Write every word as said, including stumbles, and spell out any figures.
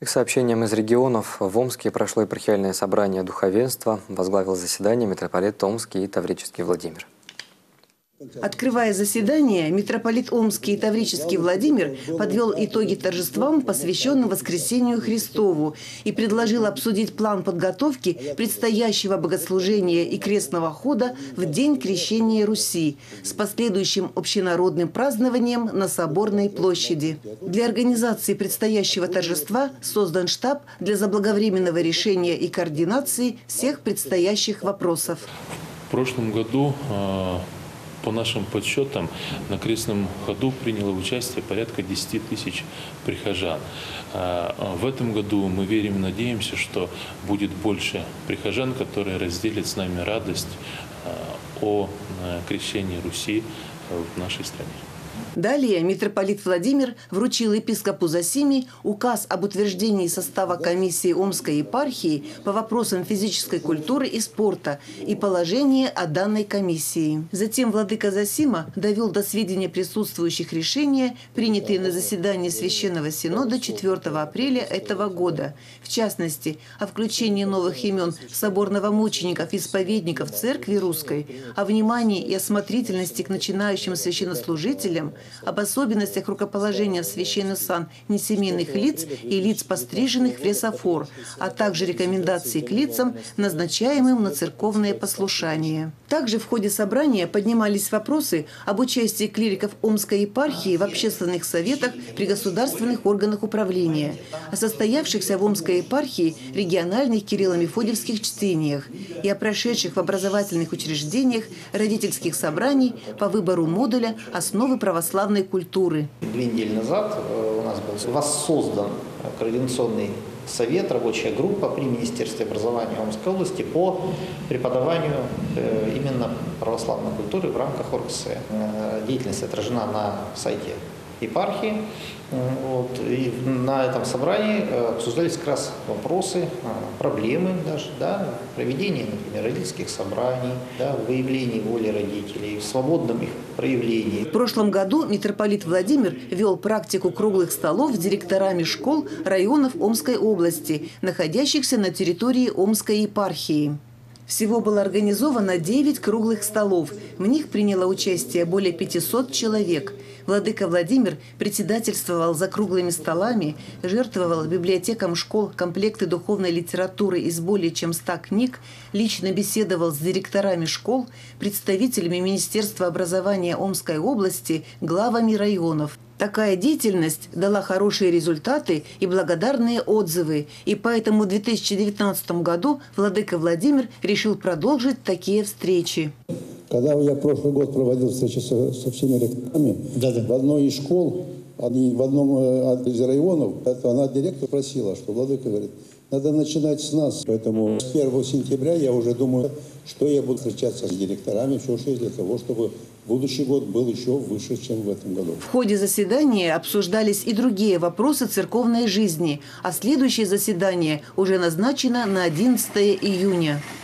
К сообщениям из регионов, в Омске прошло епархиальное собрание духовенства, возглавил заседание митрополит Омский и Таврический Владимир. Открывая заседание, митрополит Омский и Таврический Владимир подвел итоги торжествам, посвященным Воскресению Христову, и предложил обсудить план подготовки предстоящего богослужения и крестного хода в День Крещения Руси с последующим общенародным празднованием на Соборной площади. Для организации предстоящего торжества создан штаб для заблаговременного решения и координации всех предстоящих вопросов. В прошлом году по нашим подсчетам, на крестном ходу приняло участие порядка десяти тысяч прихожан. В этом году мы верим и надеемся, что будет больше прихожан, которые разделят с нами радость о крещении Руси в нашей стране. Далее митрополит Владимир вручил епископу Зосими указ об утверждении состава комиссии Омской епархии по вопросам физической культуры и спорта и положение о данной комиссии. Затем владыка Зосима довел до сведения присутствующих решения, принятые на заседании Священного Синода четвёртого апреля этого года. В частности, о включении новых имен в собор новомучеников-исповедников Церкви Русской, о внимании и осмотрительности к начинающим священнослужителям, об особенностях рукоположения в священный сан несемейных лиц и лиц, постриженных в ресофор, а также рекомендации к лицам, назначаемым на церковное послушание. Также в ходе собрания поднимались вопросы об участии клириков Омской епархии в общественных советах при государственных органах управления, о состоявшихся в Омской епархии региональных кирилло-мефодиевских чтениях и о прошедших в образовательных учреждениях родительских собраний по выбору модуля «Основы православной культуры». Две недели назад у нас был воссоздан координационный совет, рабочая группа при Министерстве образования Омской области по преподаванию именно православной культуры в рамках ОРГСЭ. Деятельность отражена на сайте епархии. Вот. И на этом собрании обсуждались как раз вопросы, проблемы даже, да, проведения, например, родительских собраний, да, выявления воли родителей, в свободном их проявлении. В прошлом году митрополит Владимир вел практику круглых столов с директорами школ районов Омской области, находящихся на территории Омской епархии. Всего было организовано девять круглых столов. В них приняло участие более пятисот человек. Владыка Владимир председательствовал за круглыми столами, жертвовал библиотекам школ комплекты духовной литературы из более чем ста книг, лично беседовал с директорами школ, представителями Министерства образования Омской области, главами районов. Такая деятельность дала хорошие результаты и благодарные отзывы, и поэтому в две тысячи девятнадцатом году владыка Владимир решил продолжить такие встречи. Когда я прошлый год проводил встречи со, со всеми ректорами, да, да. в одной из школ, они, в одном из районов, это она директор просила, что владыка говорит, надо начинать с нас. Поэтому с первого сентября я уже думаю, что я буду встречаться с директорами, все что для того, чтобы будущий год был еще выше, чем в этом году. В ходе заседания обсуждались и другие вопросы церковной жизни, а следующее заседание уже назначено на одиннадцатое июня.